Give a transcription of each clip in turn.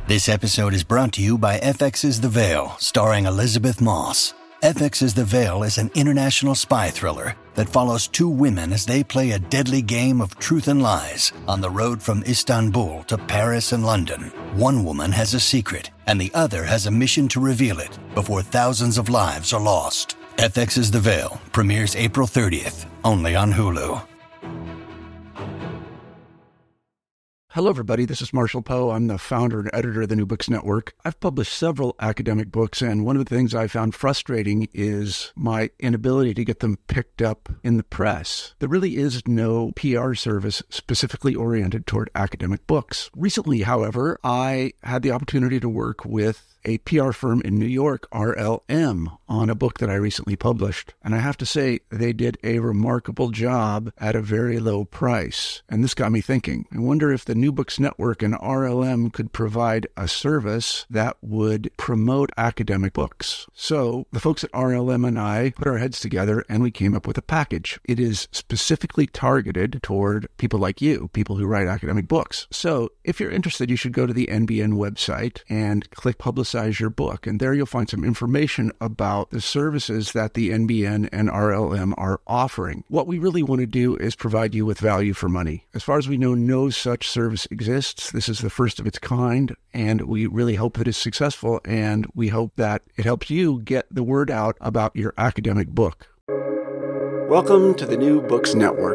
This episode is brought to you by FX's The Veil, starring Elizabeth Moss. FX's The Veil is an international spy thriller that follows two women as they play a deadly game of truth and lies on the road from Istanbul to Paris and London. One woman has a secret, and the other has a mission to reveal it before thousands of lives are lost. FX's The Veil premieres April 30th, only on Hulu. Hello, everybody. This is Marshall Poe. I'm the founder and editor of the New Books Network. I've published several academic books, and one of the things I found frustrating is my inability to get them picked up in the press. There really is no PR service specifically oriented toward academic books. Recently, however, I had the opportunity to work with a PR firm in New York, RLM, on a book that I recently published. And I have to say, they did a remarkable job at a very low price. And this got me thinking. I wonder if the New Books Network and RLM could provide a service that would promote academic books. So the folks at RLM and I put our heads together and we came up with a package. It is specifically targeted toward people like you, people who write academic books. So if you're interested, you should go to the NBN website and click Publicize your book. And there you'll find some information about the services that the NBN and RLM are offering. What we really want to do is provide you with value for money. As far as we know, no such service exists. This is the first of its kind, and we really hope it is successful, and we hope that it helps you get the word out about your academic book. Welcome to the New Books Network.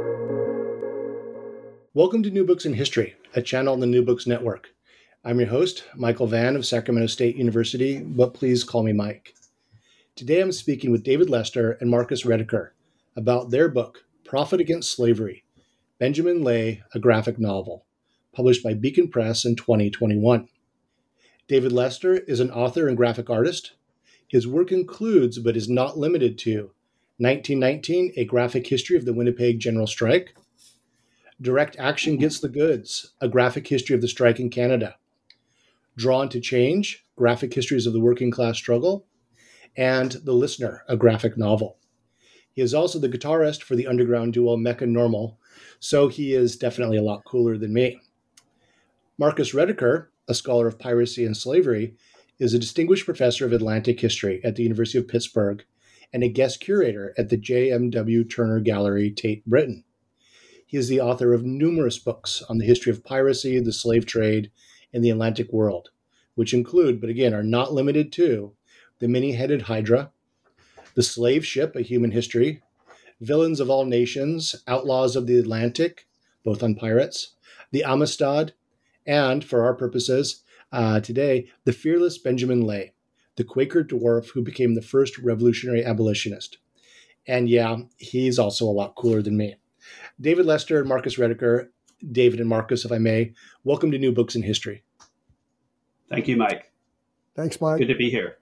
Welcome to New Books in History, a channel on the New Books Network. I'm your host, Michael Vann of Sacramento State University, but please call me Mike. Today I'm speaking with David Lester and Marcus Rediker about their book, Profit Against Slavery, Benjamin Lay, a Graphic Novel, published by Beacon Press in 2021. David Lester is an author and graphic artist. His work includes, but is not limited to, 1919, A Graphic History of the Winnipeg General Strike, Direct Action Gets the Goods, A Graphic History of the Strike in Canada, Drawn to Change, Graphic Histories of the Working Class Struggle, and The Listener, a graphic novel. He is also the guitarist for the underground duo Mecca Normal, so he is definitely a lot cooler than me. Marcus Rediker, a scholar of piracy and slavery, is a distinguished professor of Atlantic history at the University of Pittsburgh and a guest curator at the J.M.W. Turner Gallery, Tate Britain. He is the author of numerous books on the history of piracy, the slave trade, and the Atlantic world, which include, but again are not limited to, The Many-Headed Hydra, The Slave Ship, A Human History, Villains of All Nations, Outlaws of the Atlantic, both on pirates, The Amistad, and, for our purposes today, The Fearless Benjamin Lay, the Quaker dwarf who became the first revolutionary abolitionist. And yeah, he's also a lot cooler than me. David Lester and Marcus Rediker, David and Marcus, if I may, welcome to New Books in History. Thank you, Mike. Thanks, Mike. Good to be here.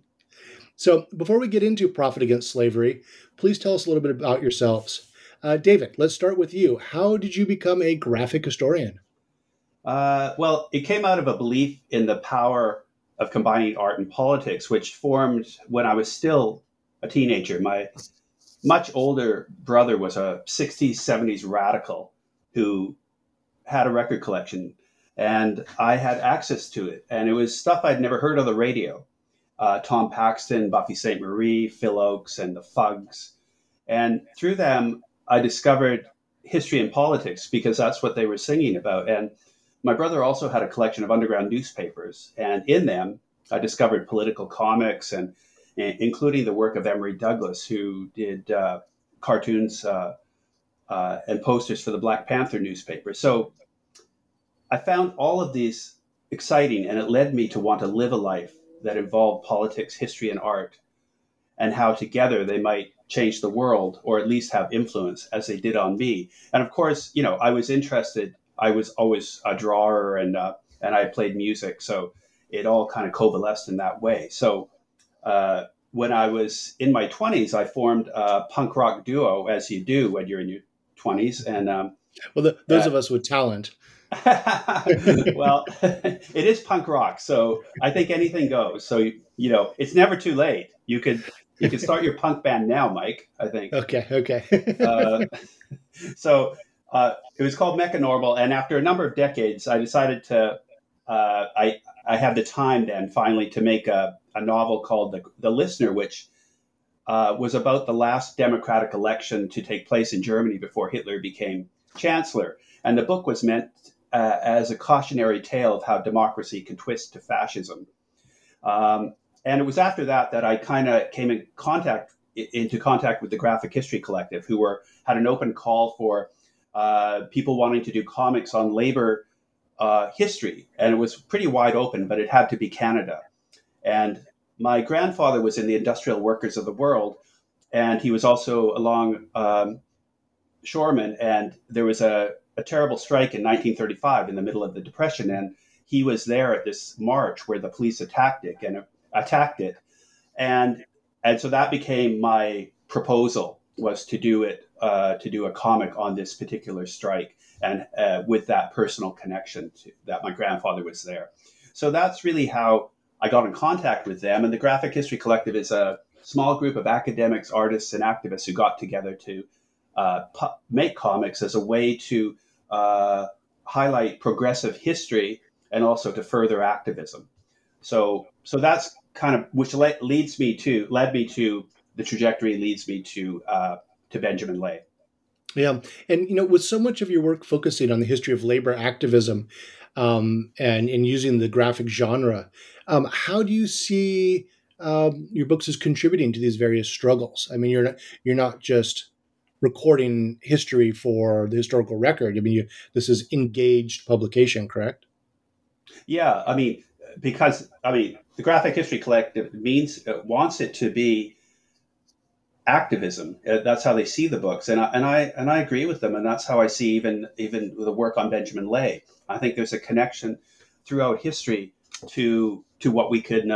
So before we get into Profit Against Slavery, please tell us a little bit about yourselves. David, let's start with you. How did you become a graphic historian? Well, it came out of a belief in the power of combining art and politics, which formed when I was still a teenager. My much older brother was a 60s, 70s radical who had a record collection, and I had access to it. And it was stuff I'd never heard on the radio. Tom Paxton, Buffy St. Marie, Phil Oakes, and the Fugs. And through them, I discovered history and politics because that's what they were singing about. And my brother also had a collection of underground newspapers. And in them, I discovered political comics, and including the work of Emory Douglas, who did cartoons and posters for the Black Panther newspaper. So I found all of these exciting, and it led me to want to live a life that involved politics, history, and art, and how together they might change the world, or at least have influence as they did on me. And of course, you know, I was interested. I was always a drawer, and I played music, so it all kind of coalesced in that way. So when I was in my 20s, I formed a punk rock duo, as you do when you're in your 20s. And those of us with talent. Well, it is punk rock, so I think anything goes. So you know, it's never too late. You could start your punk band now, Mike. I think. Okay. So it was called Mecca Normal, and after a number of decades, I decided to I had the time then finally to make a novel called The Listener, which was about the last democratic election to take place in Germany before Hitler became chancellor. And the book was meant as a cautionary tale of how democracy can twist to fascism. And it was after that that I kind of came into contact with the Graphic History Collective, who had an open call for people wanting to do comics on labor history. And it was pretty wide open, but it had to be Canada. And my grandfather was in the Industrial Workers of the World, and he was also a shoreman. And there was a terrible strike in 1935 in the middle of the Depression, and he was there at this march where the police attacked it. And so that became my proposal, was to do a comic on this particular strike, and with that personal connection that my grandfather was there. So that's really how I got in contact with them. And the Graphic History Collective is a small group of academics, artists, and activists who got together to make comics as a way to highlight progressive history and also to further activism. So that's kind of which led me to the trajectory leads me to Benjamin Lay. Yeah, and with so much of your work focusing on the history of labor activism and using the graphic genre, how do you see your books as contributing to these various struggles? I mean, you're not just recording history for the historical record. I mean, this is engaged publication, correct? Yeah, I mean, because the Graphic History Collective wants it to be activism. That's how they see the books, and I agree with them, and that's how I see even the work on Benjamin Lay. I think there's a connection throughout history to what we can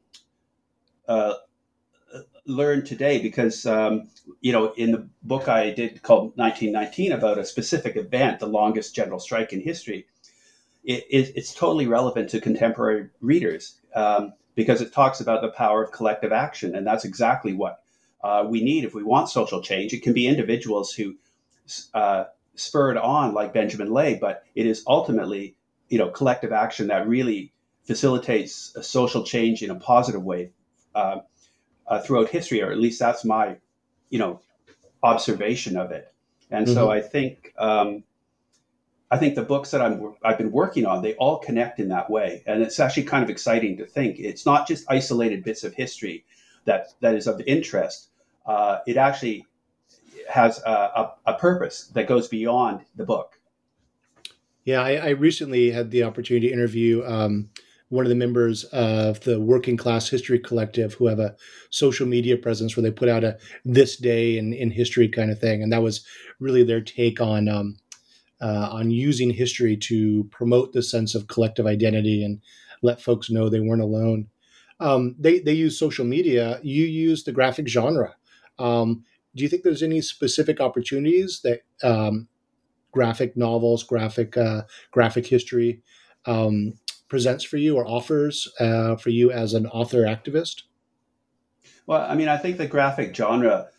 learn today, because in the book I did called 1919 about a specific event, the longest general strike in history. It's totally relevant to contemporary readers because it talks about the power of collective action, and that's exactly what we need if we want social change. It can be individuals who spur it on, like Benjamin Lay, but it is ultimately collective action that really facilitates a social change in a positive way throughout history, or at least that's my observation of it. And so I think the books that I've been working on, they all connect in that way. And it's actually kind of exciting to think it's not just isolated bits of history that is of interest. It actually has a purpose that goes beyond the book. Yeah, I recently had the opportunity to interview one of the members of the Working Class History Collective, who have a social media presence where they put out a this day in history kind of thing. And that was really their take on using history to promote the sense of collective identity and let folks know they weren't alone. They use social media. You use the graphic genre. Do you think there's any specific opportunities that graphic novels, graphic history presents for you or offers for you as an author activist? Well, I mean, I think the graphic genre,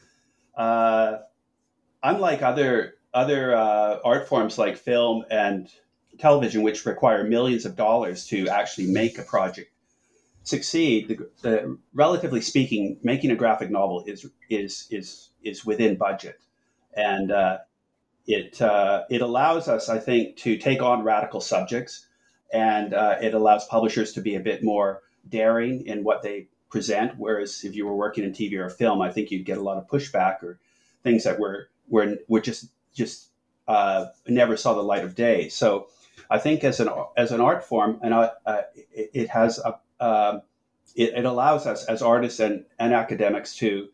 unlike other art forms like film and television, which require millions of dollars to actually make a project succeed, relatively speaking, making a graphic novel is within budget, and it allows us, I think, to take on radical subjects, and it allows publishers to be a bit more daring in what they present. Whereas if you were working in TV or film, I think you'd get a lot of pushback or things that were just never saw the light of day. So I think as an art form, and it has it allows us as artists and academics to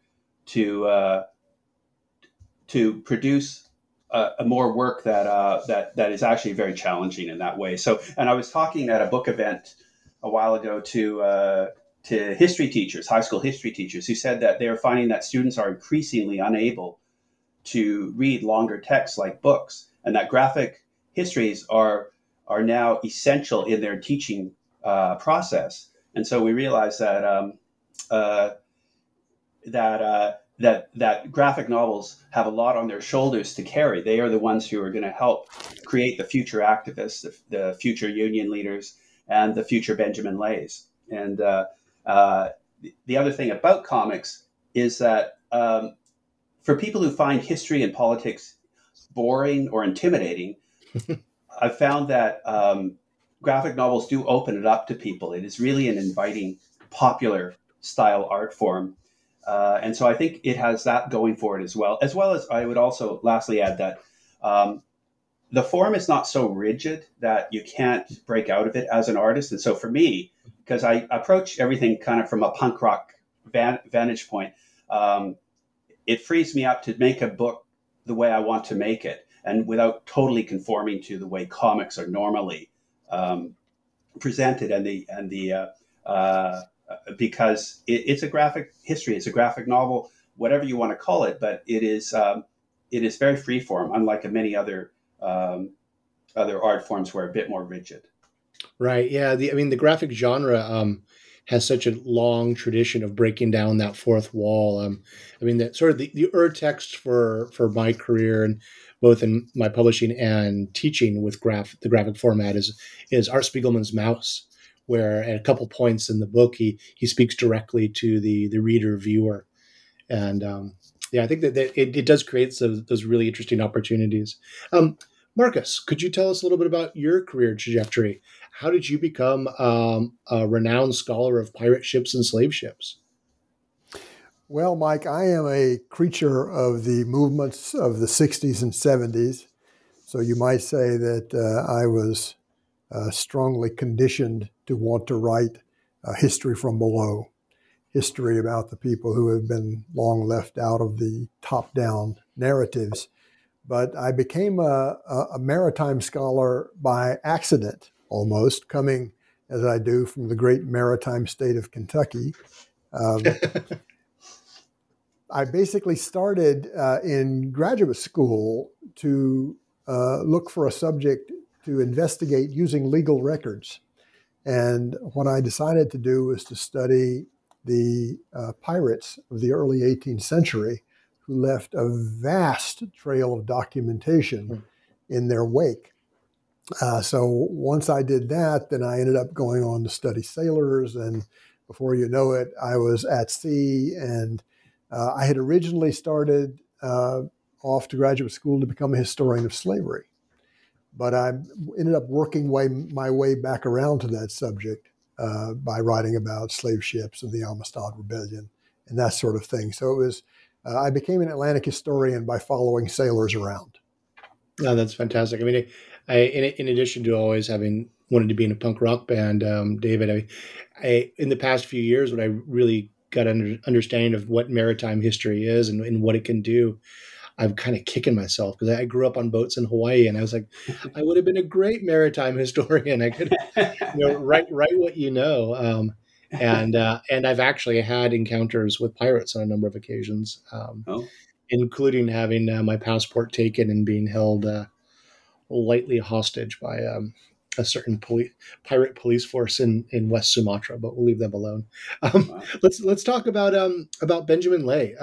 produce a more work that is actually very challenging in that way. So, and I was talking at a book event a while ago to history teachers, high school history teachers, who said that they're finding that students are increasingly unable to read longer texts like books, and that graphic histories are now essential in their teaching process. And so we realized that that graphic novels have a lot on their shoulders to carry. They are the ones who are going to help create the future activists, the future union leaders, and the future Benjamin Lays. And the other thing about comics is that for people who find history and politics boring or intimidating, I've found that graphic novels do open it up to people. It is really an inviting, popular style art form. And so I think it has that going for it as well. As well as I would also lastly add that the form is not so rigid that you can't break out of it as an artist. And so for me, because I approach everything kind of from a punk rock vantage point, it frees me up to make a book the way I want to make it, and without totally conforming to the way comics are normally presented, because it's a graphic history, it's a graphic novel, whatever you want to call it, but it is very freeform, unlike many other art forms where a bit more rigid. Right. Yeah. The graphic genre has such a long tradition of breaking down that fourth wall. That sort of the urtext for my career, and both in my publishing and teaching with the graphic format, is Art Spiegelman's Mouse, where at a couple points in the book he speaks directly to the reader viewer, and I think that it does create those really interesting opportunities. Marcus, could you tell us a little bit about your career trajectory? How did you become a renowned scholar of pirate ships and slave ships? Well, Mike, I am a creature of the movements of the 60s and 70s. So you might say that I was strongly conditioned to want to write history from below, history about the people who have been long left out of the top-down narratives. But I became a maritime scholar by accident, almost, coming, as I do, from the great maritime state of Kentucky. I basically started in graduate school to look for a subject to investigate using legal records. And what I decided to do was to study the pirates of the early 18th century, who left a vast trail of documentation in their wake. So once I did that, then I ended up going on to study sailors. And before you know it, I was at sea. And I had originally started off to graduate school to become a historian of slavery. But I ended up working my way back around to that subject by writing about slave ships and the Amistad Rebellion and that sort of thing. So it was, I became an Atlantic historian by following sailors around. No, that's fantastic. In addition to always having wanted to be in a punk rock band, David, in the past few years, when I really got an understanding of what maritime history is and what it can do, I'm kind of kicking myself because I grew up on boats in Hawaii, and I was like, I would have been a great maritime historian. I could, write what you know. And I've actually had encounters with pirates on a number of occasions, including having my passport taken and being held lightly hostage by a certain pirate police force in West Sumatra. But we'll leave them alone. Let's talk about Benjamin Lay.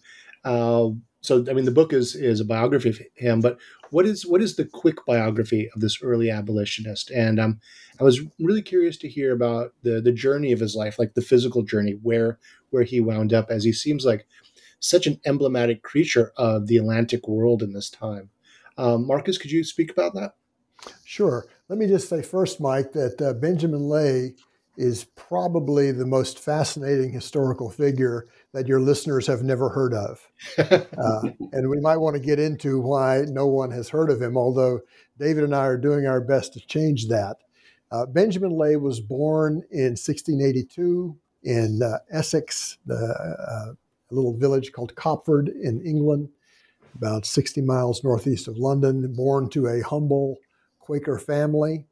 So, the book is a biography of him, but what is the quick biography of this early abolitionist? And I was really curious to hear about the journey of his life, like the physical journey, where he wound up, as he seems like such an emblematic creature of the Atlantic world in this time. Marcus, could you speak about that? Sure. Let me just say first, Mike, that Benjamin Lay is probably the most fascinating historical figure that your listeners have never heard of. And we might want to get into why no one has heard of him, although David and I are doing our best to change that. Benjamin Lay was born in 1682 in Essex, a little village called Copford in England, about 60 miles northeast of London, born to a humble Quaker family.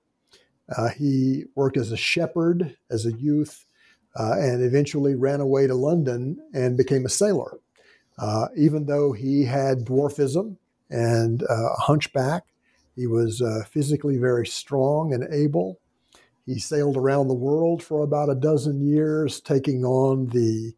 He worked as a shepherd as a youth and eventually ran away to London and became a sailor. Even though he had dwarfism and a hunchback, he was physically very strong and able. He sailed around the world for about a dozen years, taking on the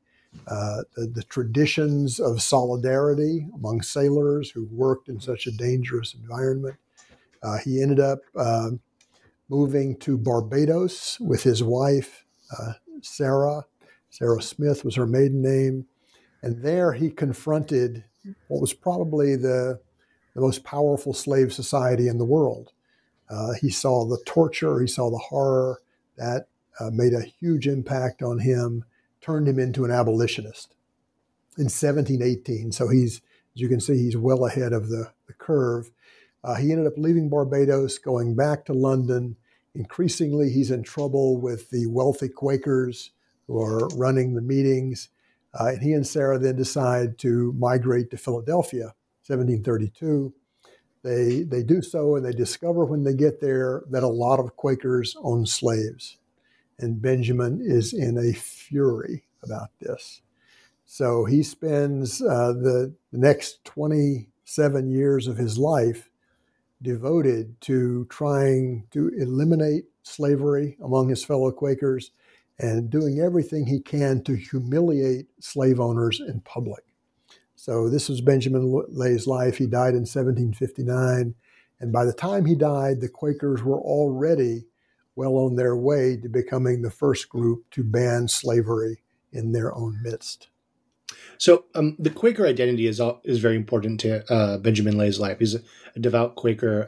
traditions of solidarity among sailors who worked in such a dangerous environment. He ended up moving to Barbados with his wife, Sarah. Sarah Smith was her maiden name. And there he confronted what was probably the most powerful slave society in the world. He saw the torture, he saw the horror that made a huge impact on him, turned him into an abolitionist in 1718. So as you can see, he's well ahead of the curve. He ended up leaving Barbados, going back to London. Increasingly, he's in trouble with the wealthy Quakers who are running the meetings. And he and Sarah then decide to migrate to Philadelphia, 1732. They do so, and they discover when they get there that a lot of Quakers own slaves. And Benjamin is in a fury about this. So he spends the next 27 years of his life devoted to trying to eliminate slavery among his fellow Quakers and doing everything he can to humiliate slave owners in public. So this was Benjamin Lay's life. He died in 1759. And by the time he died, the Quakers were already well on their way to becoming the first group to ban slavery in their own midst. So the Quaker identity is very important to Benjamin Lay's life. He's a devout Quaker.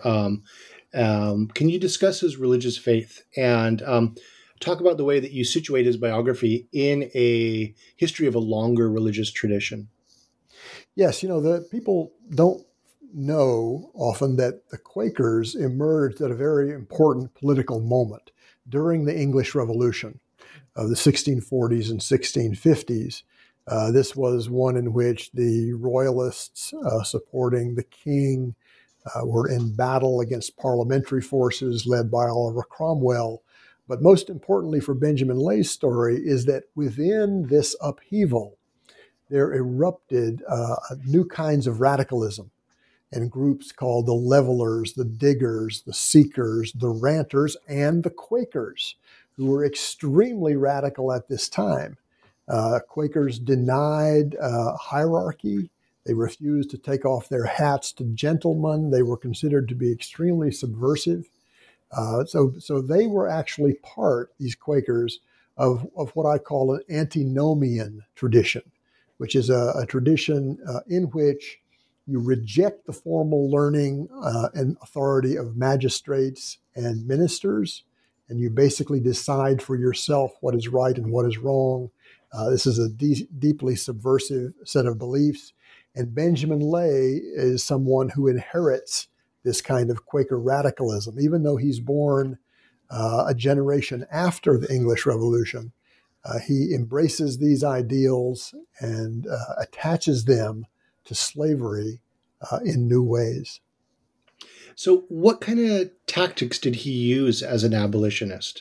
Can you discuss his religious faith and talk about the way that you situate his biography in a history of a longer religious tradition? Yes, the people don't know often that the Quakers emerged at a very important political moment during the English Revolution of the 1640s and 1650s. This was one in which the royalists supporting the king were in battle against parliamentary forces led by Oliver Cromwell. But most importantly for Benjamin Lay's story is that within this upheaval, there erupted new kinds of radicalism and groups called the Levelers, the Diggers, the Seekers, the Ranters, and the Quakers, who were extremely radical at this time. Quakers denied hierarchy. They refused to take off their hats to gentlemen. They were considered to be extremely subversive. So they were actually these Quakers, of what I call an antinomian tradition, which is a tradition in which you reject the formal learning and authority of magistrates and ministers, and you basically decide for yourself what is right and what is wrong. This is a deeply subversive set of beliefs, and Benjamin Lay is someone who inherits this kind of Quaker radicalism, even though he's born a generation after the English Revolution. He embraces these ideals and attaches them to slavery in new ways. So what kind of tactics did he use as an abolitionist?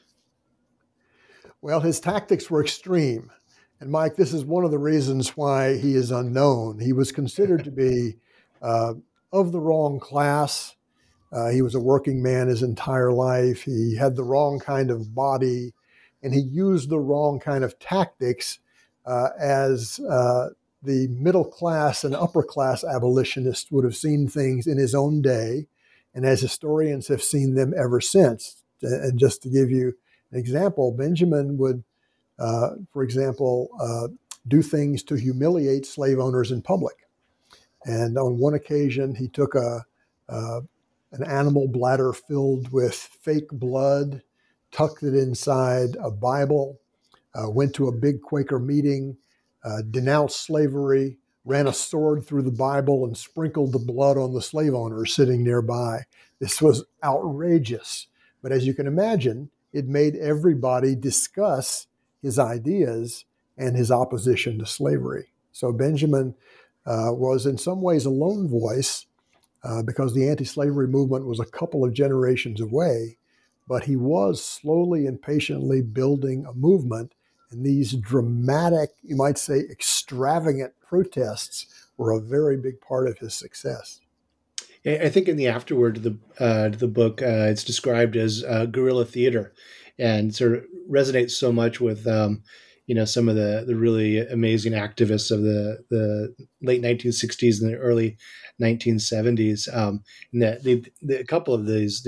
Well, his tactics were extreme. And Mike, this is one of the reasons why he is unknown. He was considered to be of the wrong class. He was a working man his entire life. He had the wrong kind of body, and he used the wrong kind of tactics as the middle class and upper class abolitionists would have seen things in his own day, and as historians have seen them ever since. And just to give you an example, Benjamin would, for example, do things to humiliate slave owners in public. And on one occasion, he took an animal bladder filled with fake blood, tucked it inside a Bible, went to a big Quaker meeting, denounced slavery, ran a sword through the Bible, and sprinkled the blood on the slave owners sitting nearby. This was outrageous. But as you can imagine, it made everybody discuss his ideas and his opposition to slavery. So Benjamin was in some ways a lone voice because the anti-slavery movement was a couple of generations away, but he was slowly and patiently building a movement, and these dramatic, you might say extravagant protests were a very big part of his success. I think in the afterword to the book, it's described as guerrilla theater, and sort of resonates so much with some of the really amazing activists of the late 1960s and the early 1970s. And that a couple of these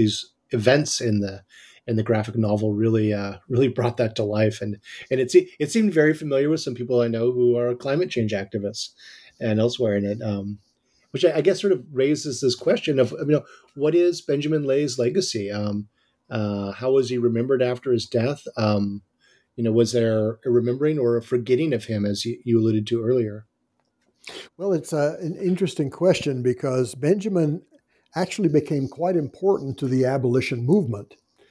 events in the graphic novel really really brought that to life, and it seemed very familiar with some people I know who are climate change activists and elsewhere in it, which I guess sort of raises this question of, what is Benjamin Lay's legacy? How was he remembered after his death? Was there a remembering or a forgetting of him, as you alluded to earlier? Well, it's an interesting question because Benjamin actually became quite important to the abolition movement.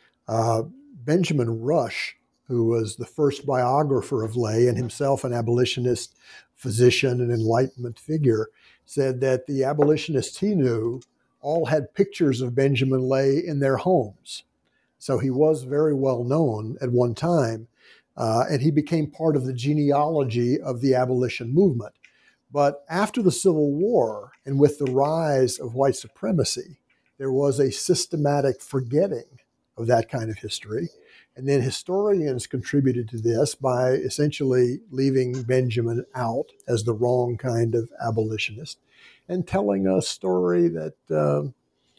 Benjamin Rush, who was the first biographer of Lay and himself an abolitionist, physician, and Enlightenment figure, said that the abolitionists he knew all had pictures of Benjamin Lay in their homes. So he was very well known at one time, and he became part of the genealogy of the abolition movement. But after the Civil War and with the rise of white supremacy, there was a systematic forgetting of that kind of history. And then historians contributed to this by essentially leaving Benjamin out as the wrong kind of abolitionist and telling a story that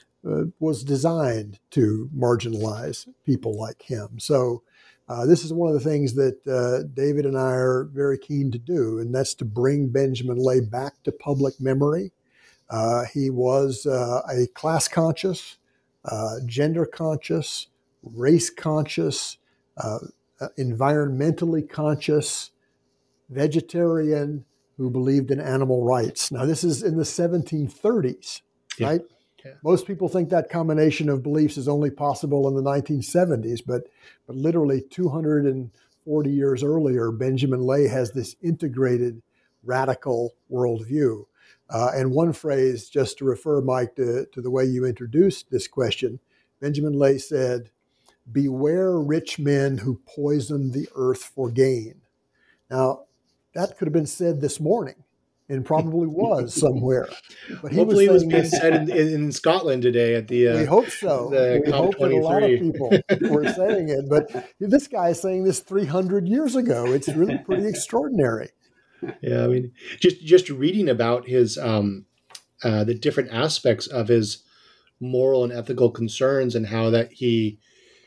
was designed to marginalize people like him. So this is one of the things that David and I are very keen to do, and that's to bring Benjamin Lay back to public memory. He was a class conscious, gender conscious, race conscious, environmentally conscious, vegetarian who believed in animal rights. Now, this is in the 1730s, right? Yeah. Most people think that combination of beliefs is only possible in the 1970s, but literally 240 years earlier, Benjamin Lay has this integrated, radical worldview. And one phrase, just to refer, Mike, to the way you introduced this question, Benjamin Lay said, "Beware rich men who poison the earth for gain." Now, that could have been said this morning, and probably was somewhere. But hopefully it was being said in Scotland today at the we hope so. We hope that a lot of people were saying it. But this guy is saying this 300 years ago. It's really pretty extraordinary. Yeah, I mean, just reading about his the different aspects of his moral and ethical concerns and how that he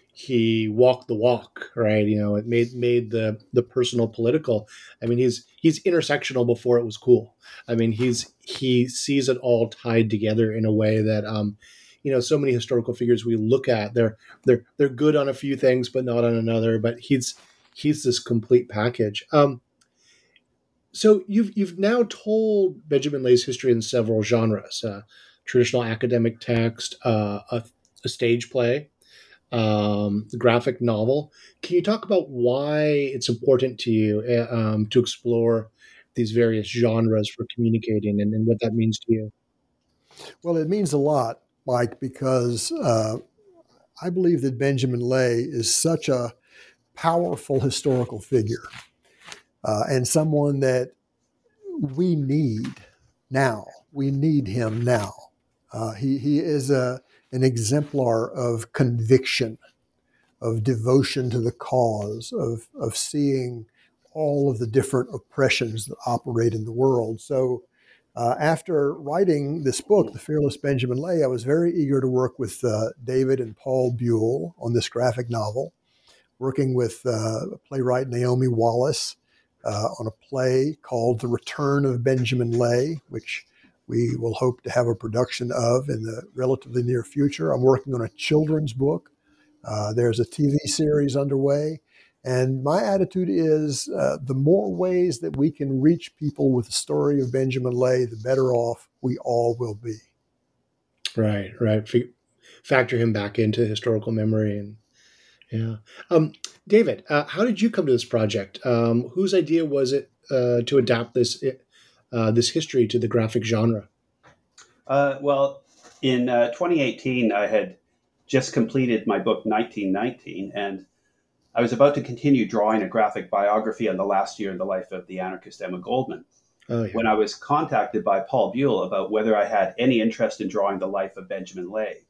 walked the walk, right? It made the personal political. I mean, he's intersectional before it was cool. I mean, he sees it all tied together in a way that so many historical figures we look at, they're good on a few things but not on another. But he's this complete package. So you've now told Benjamin Lay's history in several genres: traditional academic text, a stage play, the graphic novel. Can you talk about why it's important to you to explore these various genres for communicating and what that means to you? Well, it means a lot, Mike, because I believe that Benjamin Lay is such a powerful historical figure and someone that we need now. We need him now. He is an exemplar of conviction, of devotion to the cause, of seeing all of the different oppressions that operate in the world. So after writing this book, The Fearless Benjamin Lay, I was very eager to work with David and Paul Buell on this graphic novel, working with playwright Naomi Wallace on a play called The Return of Benjamin Lay, which we will hope to have a production of in the relatively near future. I'm working on a children's book. There's a TV series underway. And my attitude is the more ways that we can reach people with the story of Benjamin Lay, the better off we all will be. Right. Factor him back into historical memory. And yeah. David, how did you come to this project? Whose idea was it to adapt this history to the graphic genre? Well, in 2018, I had just completed my book 1919, and I was about to continue drawing a graphic biography on the last year in the life of the anarchist Emma Goldman, when I was contacted by Paul Buell about whether I had any interest in drawing the life of Benjamin Lay.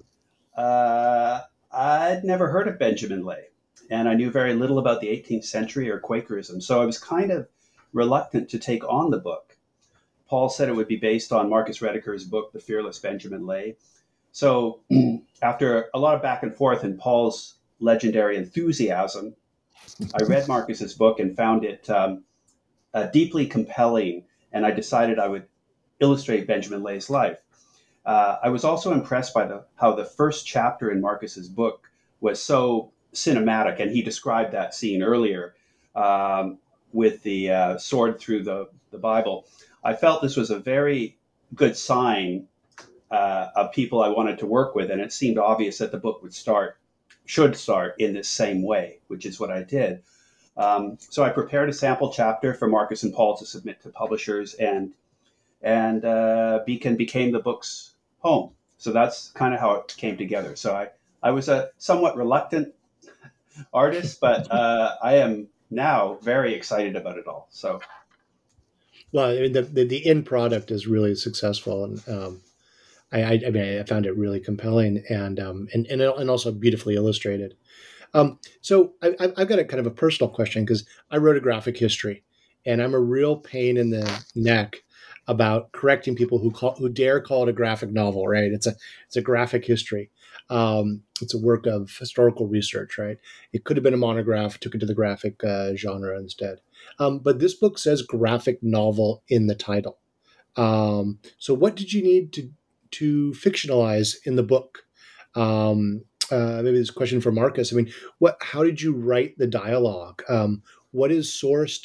I'd never heard of Benjamin Lay, and I knew very little about the 18th century or Quakerism, so I was kind of reluctant to take on the book. Paul said it would be based on Marcus Rediker's book, The Fearless Benjamin Lay. So after a lot of back and forth and Paul's legendary enthusiasm, I read Marcus's book and found it deeply compelling, and I decided I would illustrate Benjamin Lay's life. I was also impressed by how the first chapter in Marcus's book was so cinematic, and he described that scene earlier with the sword through the Bible. I felt this was a very good sign of people I wanted to work with, and it seemed obvious that the book should start in this same way, which is what I did. So I prepared a sample chapter for Marcus and Paul to submit to publishers, and Beacon became the book's home. So that's kind of how it came together. So I was a somewhat reluctant artist, but I am now very excited about it all. So, well, I mean, the end product is really successful, and I found it really compelling and also beautifully illustrated. So I've got a kind of a personal question, because I wrote a graphic history, and I'm a real pain in the neck about correcting people who dare call it a graphic novel. Right? It's a graphic history. It's a work of historical research. Right? It could have been a monograph. Took it to the graphic genre instead. But this book says graphic novel in the title. So what did you need to fictionalize in the book? Maybe this is a question for Marcus. I mean, how did you write the dialogue? What is sourced?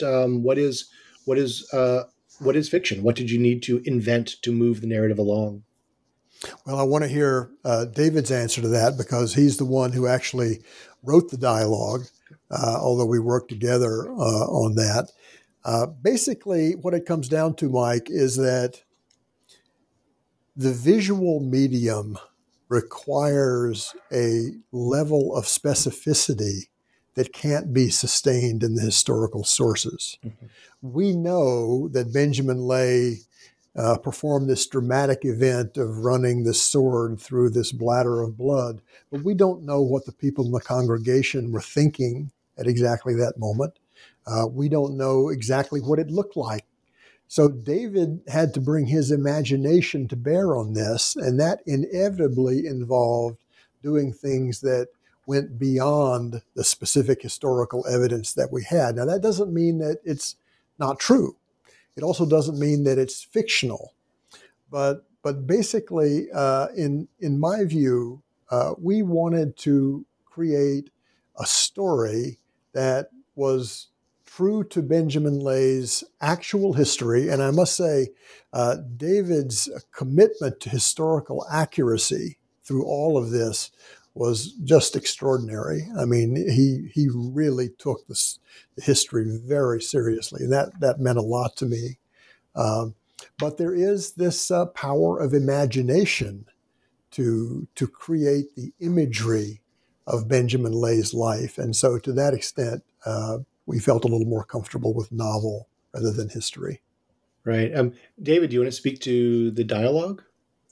What is fiction? What did you need to invent to move the narrative along? Well, I want to hear David's answer to that, because he's the one who actually wrote the dialogue, although we worked together on that. Basically, what it comes down to, Mike, is that the visual medium requires a level of specificity that can't be sustained in the historical sources. Mm-hmm. We know that Benjamin Lay performed this dramatic event of running the sword through this bladder of blood, but we don't know what the people in the congregation were thinking at exactly that moment. We don't know exactly what it looked like. So David had to bring his imagination to bear on this, and that inevitably involved doing things that went beyond the specific historical evidence that we had. Now, that doesn't mean that it's not true. It also doesn't mean that it's fictional. But basically, in my view, we wanted to create a story that was true to Benjamin Lay's actual history. And I must say, David's commitment to historical accuracy through all of this was just extraordinary. I mean, he really took the history very seriously, and that meant a lot to me. But there is this power of imagination to create the imagery of Benjamin Lay's life. And so to that extent, we felt a little more comfortable with novel rather than history. Right. David, do you want to speak to the dialogue?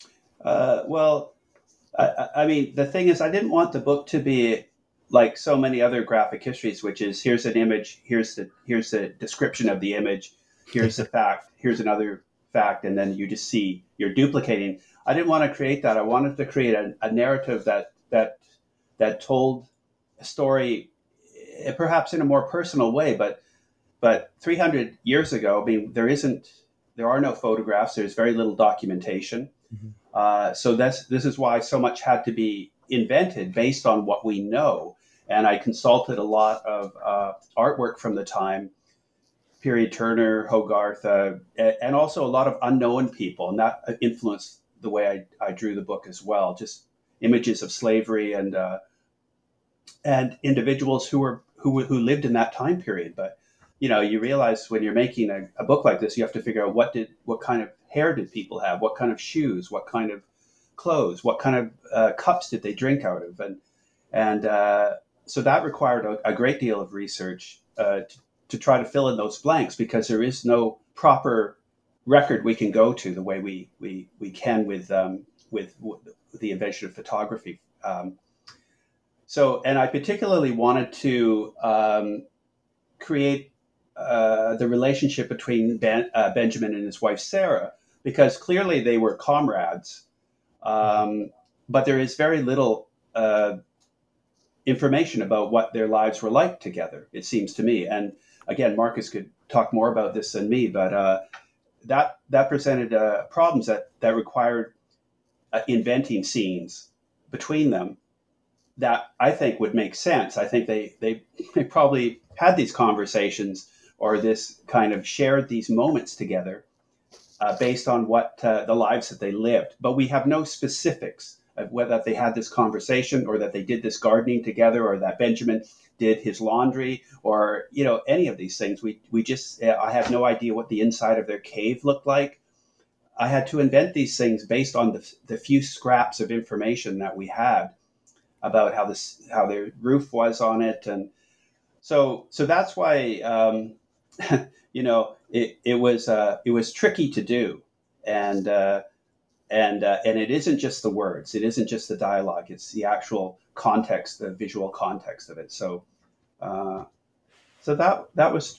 Well, I mean, the thing is, I didn't want the book to be like so many other graphic histories, which is here's an image, here's the description of the image, here's the fact, here's another fact, and then you just see you're duplicating. I didn't want to create that. I wanted to create a narrative that told a story, perhaps in a more personal way, but 300 years ago, I mean, there are no photographs. There's very little documentation. Mm-hmm. So this is why so much had to be invented based on what we know. And I consulted a lot of artwork from the time, period Turner, Hogarth, and also a lot of unknown people. And that influenced the way I drew the book as well. Just images of slavery and individuals who lived in that time period. But you realize when you're making a book like this, you have to figure out what kind of hair did people have, what kind of shoes, what kind of clothes, what kind of cups did they drink out of, and so that required a great deal of research to try to fill in those blanks, because there is no proper record we can go to the way we can with the invention of photography. And I particularly wanted to create the relationship between Benjamin and his wife Sarah, because clearly they were comrades. but there is very little information about what their lives were like together, it seems to me. And again, Marcus could talk more about this than me, but that presented problems that required inventing scenes between them that I think would make sense. I think they probably had these conversations or this kind of shared these moments together based on what the lives that they lived. But we have no specifics of whether they had this conversation or that they did this gardening together or that Benjamin did his laundry or, any of these things. We just, I have no idea what the inside of their cave looked like. I had to invent these things based on the few scraps of information that we had about how their roof was on it. And so that's why, it was tricky to do. And it isn't just the words, it isn't just the dialogue, it's the actual context, the visual context of it. So that was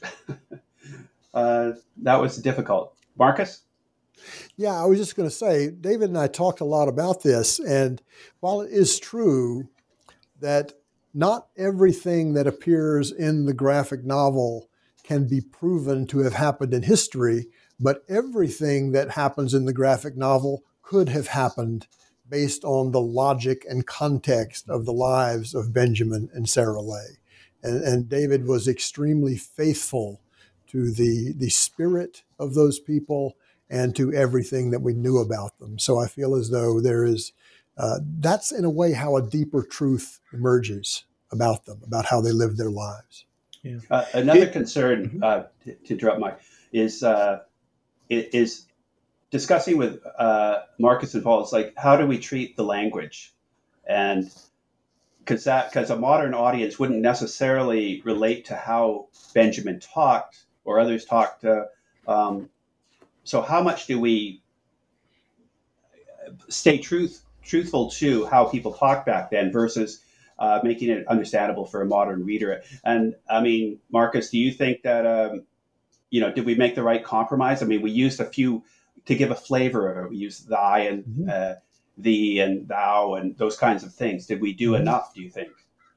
that was difficult. Marcus? Yeah, I was just going to say, David and I talked a lot about this, and while it is true that not everything that appears in the graphic novel can be proven to have happened in history, but everything that happens in the graphic novel could have happened based on the logic and context of the lives of Benjamin and Sarah Leigh. And David was extremely faithful to the spirit of those people and to everything that we knew about them. So I feel as though there is, that's in a way how a deeper truth emerges about them, about how they lived their lives. Yeah. Another concern, to interrupt Mike, is discussing with Marcus and Paul. It's like, how do we treat the language? And because a modern audience wouldn't necessarily relate to how Benjamin talked or others talked. So how much do we stay truthful to how people talked back then versus making it understandable for a modern reader? And I mean, Marcus, do you think that, did we make the right compromise? I mean, we used a few to give a flavor of it. We used thy and thee and thou and those kinds of things. Did we do enough, do you think?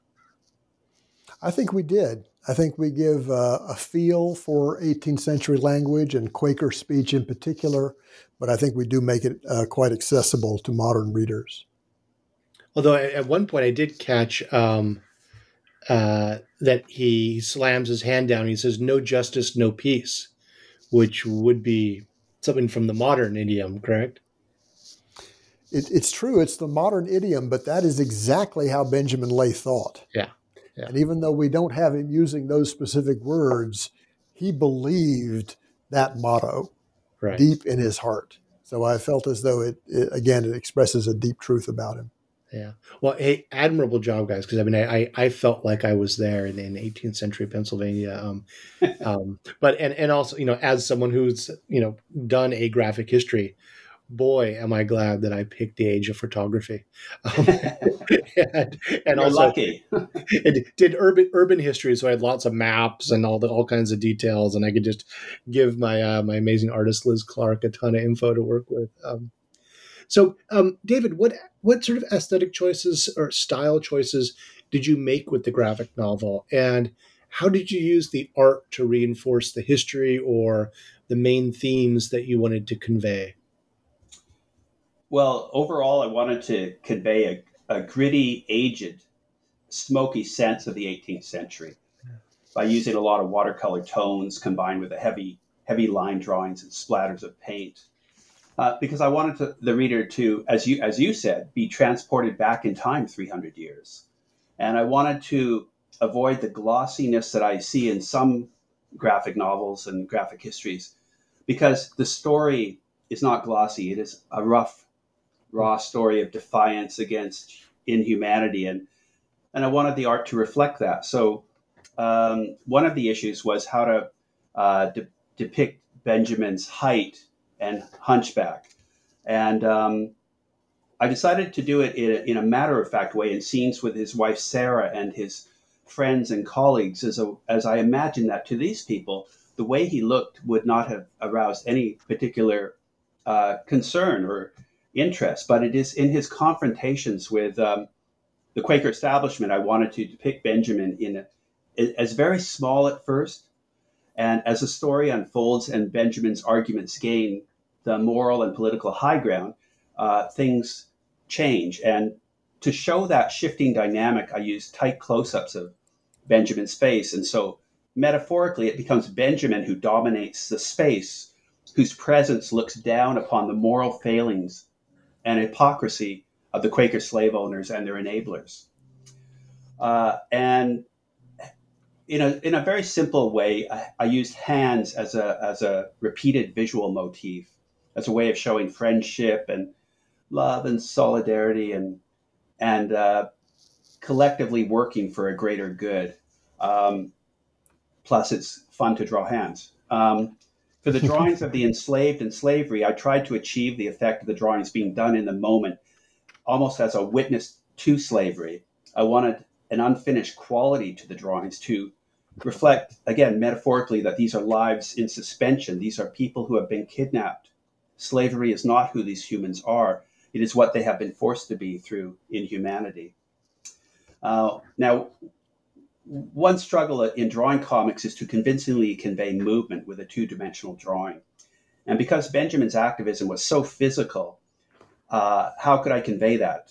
I think we did. I think we give a feel for 18th century language and Quaker speech in particular, but I think we do make it quite accessible to modern readers. Although at one point I did catch that he slams his hand down and he says, "No justice, no peace," which would be something from the modern idiom, correct? It's true. It's the modern idiom, but that is exactly how Benjamin Leigh thought. Yeah. And even though we don't have him using those specific words, he believed that motto deep in his heart. So I felt as though it expresses a deep truth about him. Yeah. Well, hey, admirable job, guys. Because I mean, I felt like I was there in 18th century Pennsylvania. But also, as someone who's done a graphic history, boy, am I glad that I picked the age of photography. And You're also lucky. did urban history, so I had lots of maps and all kinds of details, and I could just give my my amazing artist Liz Clark a ton of info to work with. So, David, what sort of aesthetic choices or style choices did you make with the graphic novel, and how did you use the art to reinforce the history or the main themes that you wanted to convey? Well, overall, I wanted to convey a gritty, aged, smoky sense of the 18th century by using a lot of watercolor tones combined with a heavy line drawings and splatters of paint. Because I wanted the reader to, as you said, be transported back in time 300 years. And I wanted to avoid the glossiness that I see in some graphic novels and graphic histories, because the story is not glossy. It is a rough, raw story of defiance against inhumanity. And I wanted the art to reflect that. So one of the issues was how to depict Benjamin's height and hunchback. And I decided to do it in a matter-of-fact way in scenes with his wife, Sarah, and his friends and colleagues, as I imagined that to these people, the way he looked would not have aroused any particular concern or interest, but it is in his confrontations with the Quaker establishment. I wanted to depict Benjamin as very small at first, and as the story unfolds and Benjamin's arguments gain the moral and political high ground, things change. And to show that shifting dynamic, I use tight close-ups of Benjamin's face. And so metaphorically, it becomes Benjamin who dominates the space, whose presence looks down upon the moral failings and hypocrisy of the Quaker slave owners and their enablers. And in a very simple way, I used hands as a repeated visual motif, as a way of showing friendship and love and solidarity and collectively working for a greater good. Plus, it's fun to draw hands. For the drawings of the enslaved and slavery, I tried to achieve the effect of the drawings being done in the moment, almost as a witness to slavery. I wanted an unfinished quality to the drawings to reflect, again, metaphorically, that these are lives in suspension. These are people who have been kidnapped. Slavery is not who these humans are. It is what they have been forced to be through inhumanity. Now, one struggle in drawing comics is to convincingly convey movement with a two-dimensional drawing. And because Benjamin's activism was so physical, how could I convey that?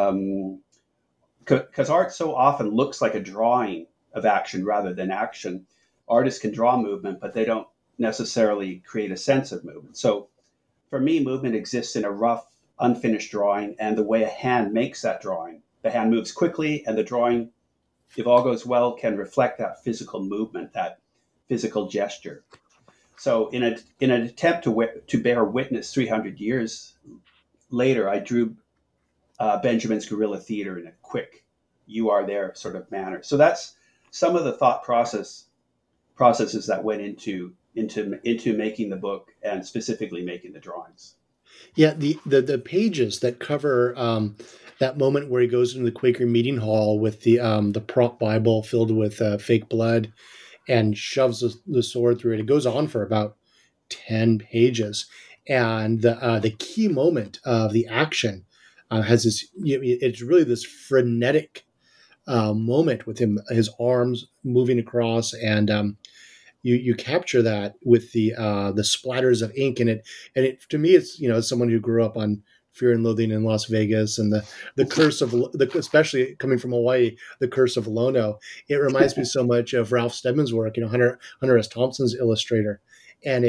Because art so often looks like a drawing of action rather than action. Artists can draw movement, but they don't necessarily create a sense of movement. So for me, movement exists in a rough, unfinished drawing and the way a hand makes that drawing. The hand moves quickly, and the drawing, if all goes well, can reflect that physical movement, that physical gesture. So in an attempt to bear witness 300 years later, I drew Benjamin's guerrilla theater in a quick, you are there sort of manner. So that's some of the thought processes that went into making the book and specifically making the drawings. Yeah, the pages that cover that moment where he goes into the Quaker meeting hall with the prop Bible filled with fake blood and shoves the sword through it. It goes on for about 10 pages, and the key moment of the action has this. It's really this frenetic moment with him, his arms moving across, and you capture that with the splatters of ink in it. And it, to me, it's, as someone who grew up on Fear and Loathing in Las Vegas and the curse of, especially coming from Hawaii, the Curse of Lono, it reminds me so much of Ralph Steadman's work, Hunter S. Thompson's illustrator. And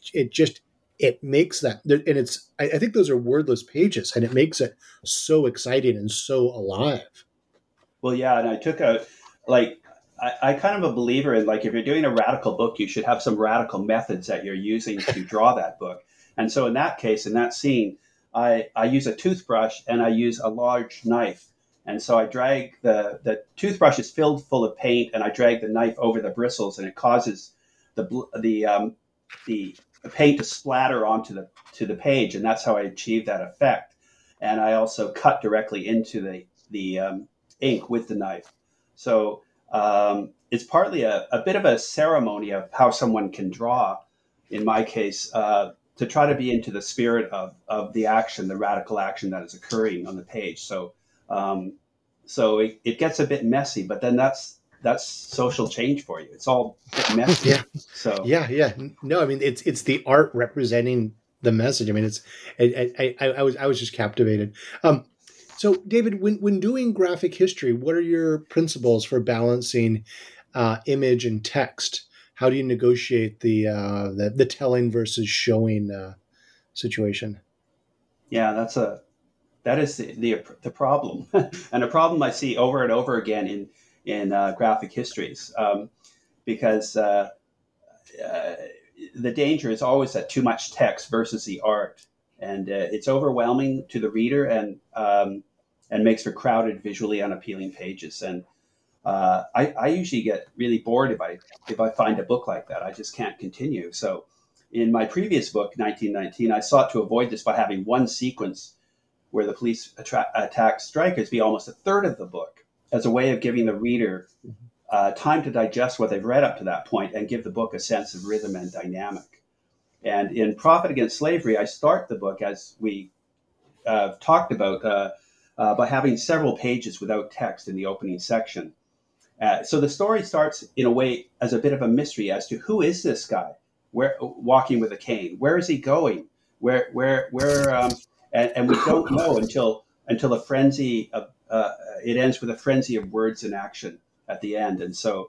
it makes that, and I think those are wordless pages, and it makes it so exciting and so alive. Well, yeah, and I took I kind of a believer in, if you're doing a radical book, you should have some radical methods that you're using to draw that book. And so in that case, in that scene, I use a toothbrush and I use a large knife. And so I drag the toothbrush is filled full of paint, and I drag the knife over the bristles, and it causes the paint to splatter onto the page, and that's how I achieve that effect. And I also cut directly into the ink with the knife. So it's partly a bit of a ceremony of how someone can draw, in my case, to try to be into the spirit of the action, the radical action that is occurring on the page. So it gets a bit messy, but then that's social change for you. It's all a bit messy. Yeah. So yeah. No, I mean, it's the art representing the message. I mean, I was just captivated. So, David, when doing graphic history, what are your principles for balancing image and text? How do you negotiate the telling versus showing situation? Yeah, that is the problem, and a problem I see over and over again in graphic histories, because the danger is always that too much text versus the art, and it's overwhelming to the reader and makes for crowded, visually unappealing pages. And I usually get really bored if I find a book like that. I just can't continue. So in my previous book, 1919, I sought to avoid this by having one sequence where the police attack strikers be almost a third of the book, as a way of giving the reader time to digest what they've read up to that point and give the book a sense of rhythm and dynamic. And in Prophet Against Slavery, I start the book as we talked about by having several pages without text in the opening section. So the story starts in a way as a bit of a mystery as to who is this guy, where walking with a cane, where is he going, where and we don't know until a frenzy of it ends with a frenzy of words and action at the end. And so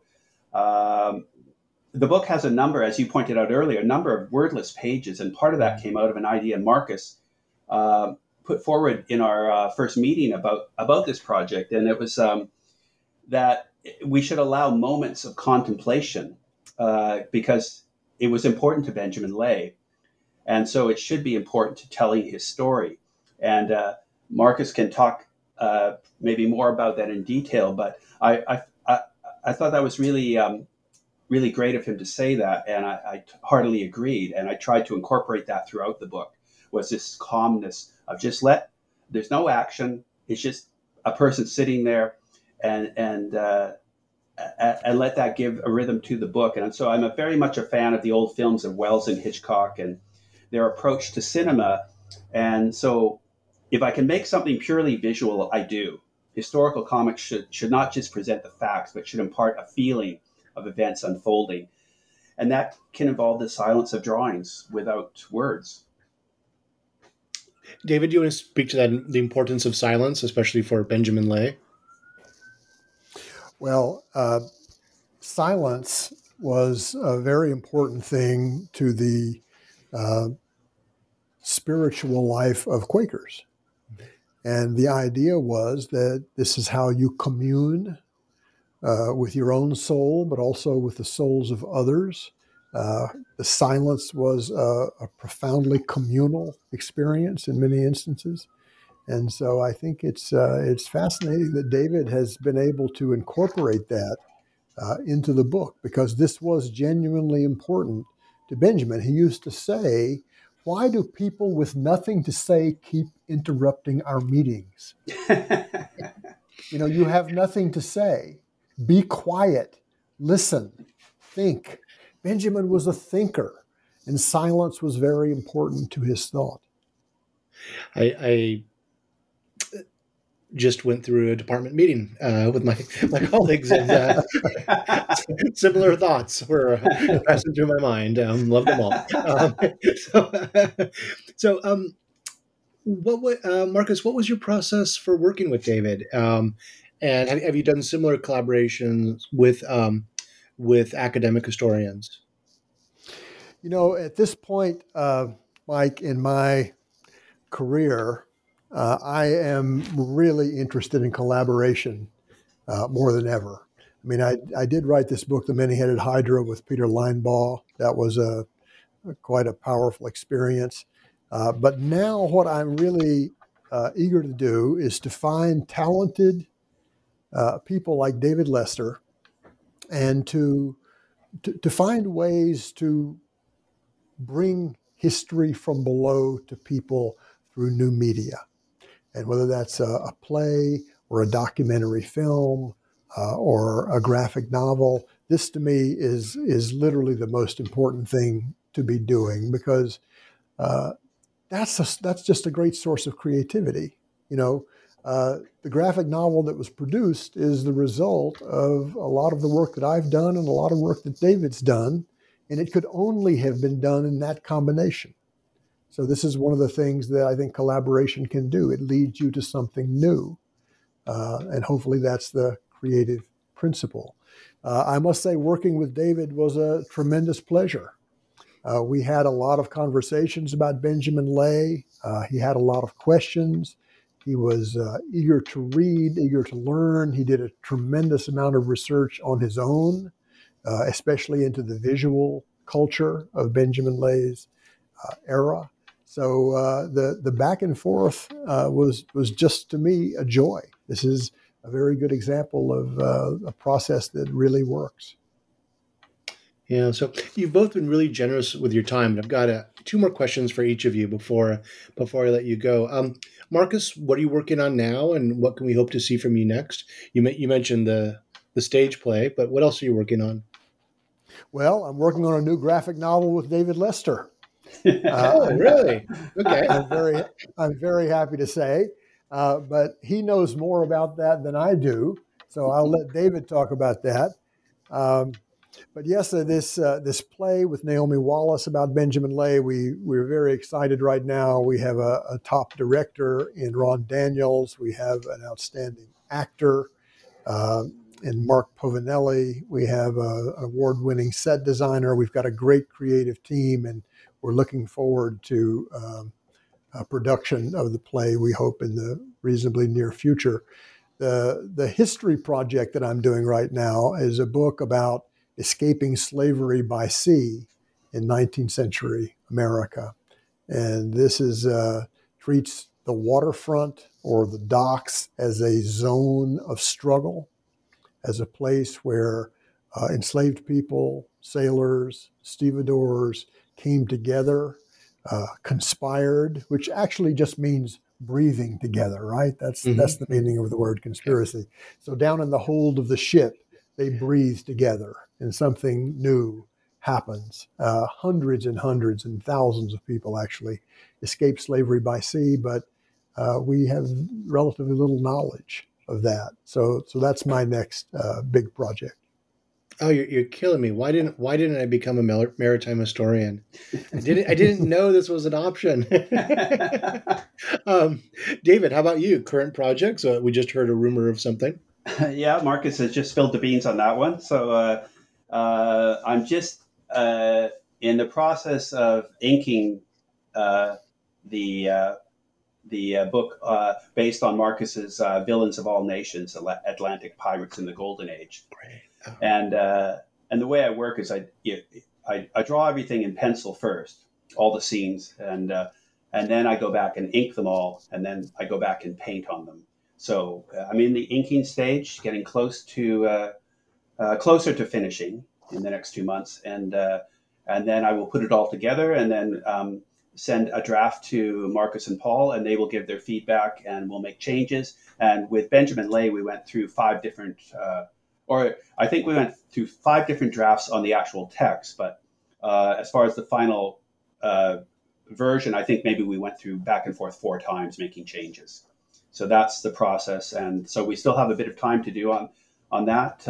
the book has a number, as you pointed out earlier, a number of wordless pages, and part of that came out of an idea Marcus put forward in our first meeting about this project, and it was that we should allow moments of contemplation because it was important to Benjamin Lay, and so it should be important to telling his story. And Marcus can talk maybe more about that in detail, but I thought that was really really great of him to say that, and I heartily agreed, and I tried to incorporate that throughout the book, was this calmness of just there's no action, it's just a person sitting there, and let that give a rhythm to the book. And so I'm very much a fan of the old films of Wells and Hitchcock and their approach to cinema, and so if I can make something purely visual, I do. Historical comics should not just present the facts, but should impart a feeling of events unfolding. And that can involve the silence of drawings without words. David, do you want to speak to that, the importance of silence, especially for Benjamin Lay? Well, silence was a very important thing to the spiritual life of Quakers. And the idea was that this is how you commune with your own soul, but also with the souls of others. The silence was a profoundly communal experience in many instances. And so I think it's fascinating that David has been able to incorporate that into the book, because this was genuinely important to Benjamin. He used to say, "Why do people with nothing to say keep interrupting our meetings? You have nothing to say. Be quiet, listen, think." Benjamin was a thinker, and silence was very important to his thought. I just went through a department meeting with my colleagues, and similar thoughts were passing through my mind. Love them all. Marcus, what was your process for working with David? And have you done similar collaborations with academic historians? At this point, Mike, in my career, I am really interested in collaboration more than ever. I mean, I did write this book, The Many-Headed Hydra, with Peter Linebaugh. That was quite a powerful experience. But now what I'm really eager to do is to find talented people like David Lester, and to find ways to bring history from below to people through new media. And whether that's a play or a documentary film or a graphic novel, this to me is literally the most important thing to be doing, because that's just a great source of creativity. The graphic novel that was produced is the result of a lot of the work that I've done and a lot of work that David's done, and it could only have been done in that combination. So this is one of the things that I think collaboration can do. It leads you to something new, and hopefully that's the creative principle. I must say, working with David was a tremendous pleasure. We had a lot of conversations about Benjamin Lay. He had a lot of questions. He was eager to read, eager to learn. He did a tremendous amount of research on his own, especially into the visual culture of Benjamin Lay's era. So the back and forth was just, to me, a joy. This is a very good example of a process that really works. Yeah, so you've both been really generous with your time. I've got two more questions for each of you before I let you go. Marcus, what are you working on now, and what can we hope to see from you next? You mentioned the stage play, but what else are you working on? Well, I'm working on a new graphic novel with David Lester. Really? Okay. I'm very happy to say, but he knows more about that than I do. So I'll let David talk about that. But yes, this play with Naomi Wallace about Benjamin Lay, we're very excited right now. We have a top director in Ron Daniels. We have an outstanding actor in Mark Povinelli. We have an award-winning set designer. We've got a great creative team, and we're looking forward to a production of the play, we hope, in the reasonably near future. The history project that I'm doing right now is a book about escaping slavery by sea in 19th century America. And this treats the waterfront or the docks as a zone of struggle, as a place where enslaved people, sailors, stevedores came together, conspired, which actually just means breathing together, right? That's the meaning of the word conspiracy. So down in the hold of the ship, they breathe together and something new happens. Hundreds and hundreds and thousands of people actually escape slavery by sea, but we have relatively little knowledge of that. So that's my next big project. Oh, you're killing me. Why didn't I become a maritime historian? I didn't know this was an option. David, how about you? Current projects? We just heard a rumor of something. Yeah, Marcus has just spilled the beans on that one. So I'm just in the process of inking the book based on Marcus's Villains of All Nations, Atlantic Pirates in the Golden Age. Great. Oh. And the way I work is I draw everything in pencil first, all the scenes, and then I go back and ink them all, and then I go back and paint on them. So I'm in the inking stage, getting closer to finishing in the next 2 months, and then I will put it all together, and then send a draft to Marcus and Paul, and they will give their feedback, and we'll make changes. And with Benjamin Lay, we went through 5 different. I think we went through 5 different drafts on the actual text, but as far as the final version, I think maybe we went through back and forth 4 times making changes. So that's the process, and so we still have a bit of time to do on that.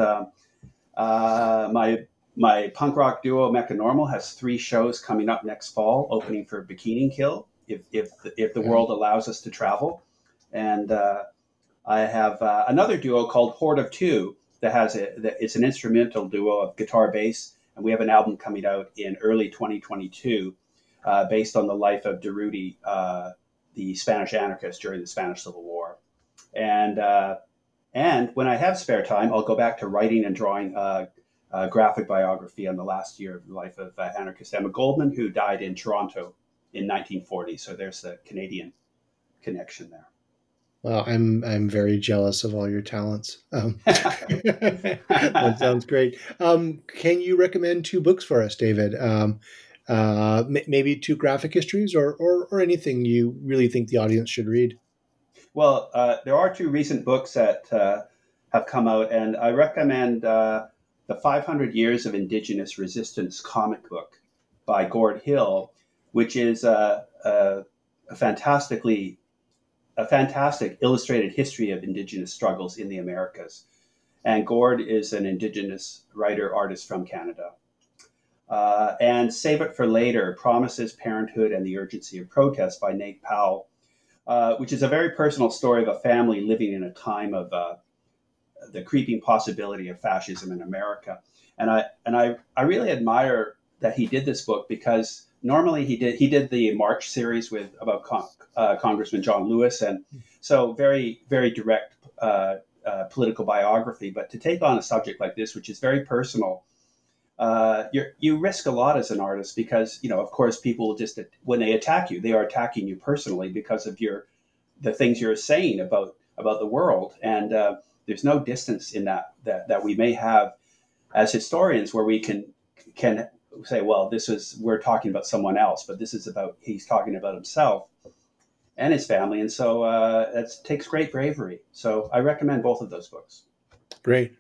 My punk rock duo Mechanormal has 3 shows coming up next fall, opening for Bikini Kill if the world allows us to travel, and I have another duo called Horde of Two. It's an instrumental duo of guitar bass, and we have an album coming out in early 2022 based on the life of Durruti, the Spanish anarchist during the Spanish Civil War. And when I have spare time, I'll go back to writing and drawing a graphic biography on the last year of the life of anarchist Emma Goldman, who died in Toronto in 1940. So there's the Canadian connection there. Well, I'm very jealous of all your talents. That sounds great. Can you recommend 2 books for us, David? Maybe 2 graphic histories, or anything you really think the audience should read? Well, there are 2 recent books that have come out, and I recommend the 500 Years of Indigenous Resistance comic book by Gord Hill, which is a fantastic illustrated history of Indigenous struggles in the Americas. And Gord is an Indigenous writer, artist from Canada. And Save It for Later, Promises, Parenthood, and the Urgency of Protest by Nate Powell, which is a very personal story of a family living in a time of the creeping possibility of fascism in America. And I really admire that he did this book, because normally he did the March series about Congressman John Lewis, and so very, very direct political biography. But to take on a subject like this, which is very personal, you risk a lot as an artist, because of course people will just, when they attack you, they are attacking you personally because of the things you're saying about the world, and there's no distance in that we may have as historians, where we can say, well, we're talking about someone else, but he's talking about himself and his family. And so that takes great bravery. So I recommend both of those books. Great.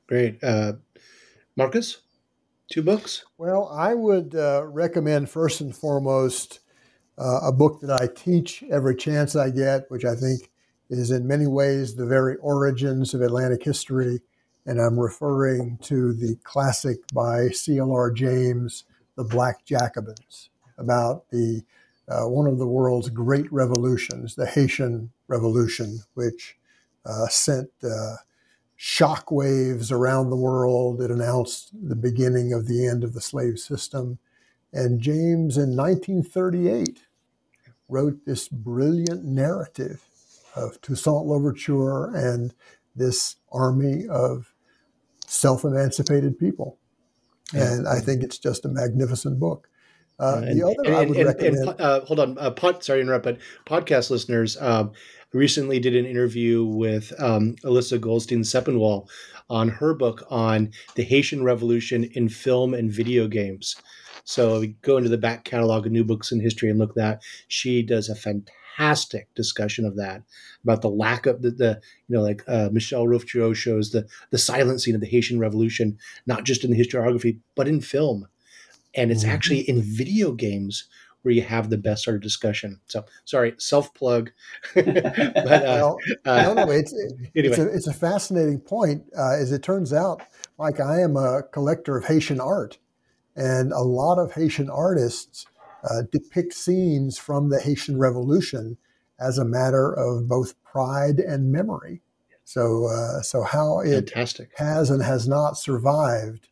Marcus, 2 books? Well, I would recommend first and foremost a book that I teach every chance I get, which I think is in many ways the very origins of Atlantic history. And I'm referring to the classic by C.L.R. James, The Black Jacobins, about the one of the world's great revolutions, the Haitian Revolution, which sent shock waves around the world. It announced the beginning of the end of the slave system. And James, in 1938, wrote this brilliant narrative of Toussaint Louverture and this army of self-emancipated people. And I think it's just a magnificent book. The other I would recommend. Hold on, sorry to interrupt, but podcast listeners recently did an interview with Alyssa Goldstein-Sepinwall on her book on the Haitian Revolution in film and video games. So we go into the back catalog of New Books in History and look at that. She does a fantastic discussion of that, about the lack of Michel Rouffiot shows the silencing of the Haitian Revolution, not just in the historiography, but in film. And it's actually in video games where you have the best sort of discussion. So, sorry, self-plug. No, it's a fascinating point. As it turns out, Mike, I am a collector of Haitian art. And a lot of Haitian artists depict scenes from the Haitian Revolution as a matter of both pride and memory. So how it has and has not survived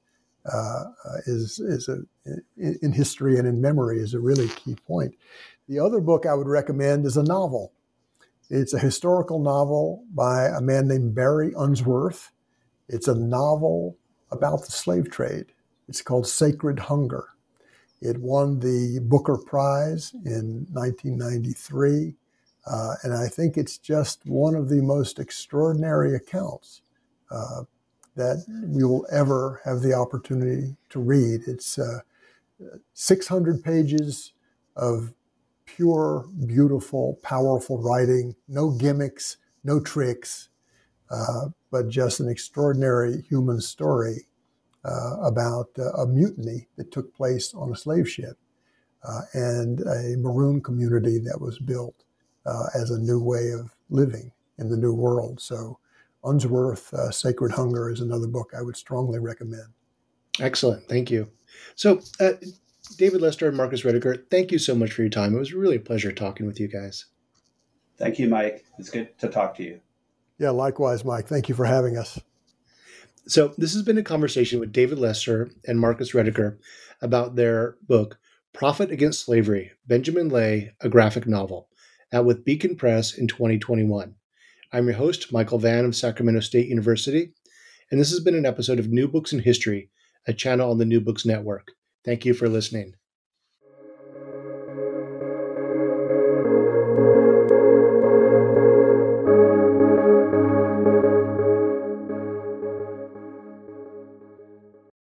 in history and in memory is a really key point. The other book I would recommend is a novel. It's a historical novel by a man named Barry Unsworth. It's a novel about the slave trade. It's called Sacred Hunger. It won the Booker Prize in 1993. And I think it's just one of the most extraordinary accounts that we will ever have the opportunity to read. It's 600 pages of pure, beautiful, powerful writing, no gimmicks, no tricks, but just an extraordinary human story about a mutiny that took place on a slave ship and a maroon community that was built as a new way of living in the new world. So Unsworth, Sacred Hunger is another book I would strongly recommend. Excellent. Thank you. So David Lester and Marcus Rediker, thank you so much for your time. It was really a pleasure talking with you guys. Thank you, Mike. It's good to talk to you. Yeah, likewise, Mike. Thank you for having us. So this has been a conversation with David Lester and Marcus Rediker about their book, Profit Against Slavery, Benjamin Lay, a Graphic Novel, out with Beacon Press in 2021. I'm your host, Michael Vann of Sacramento State University, and this has been an episode of New Books in History, a channel on the New Books Network. Thank you for listening.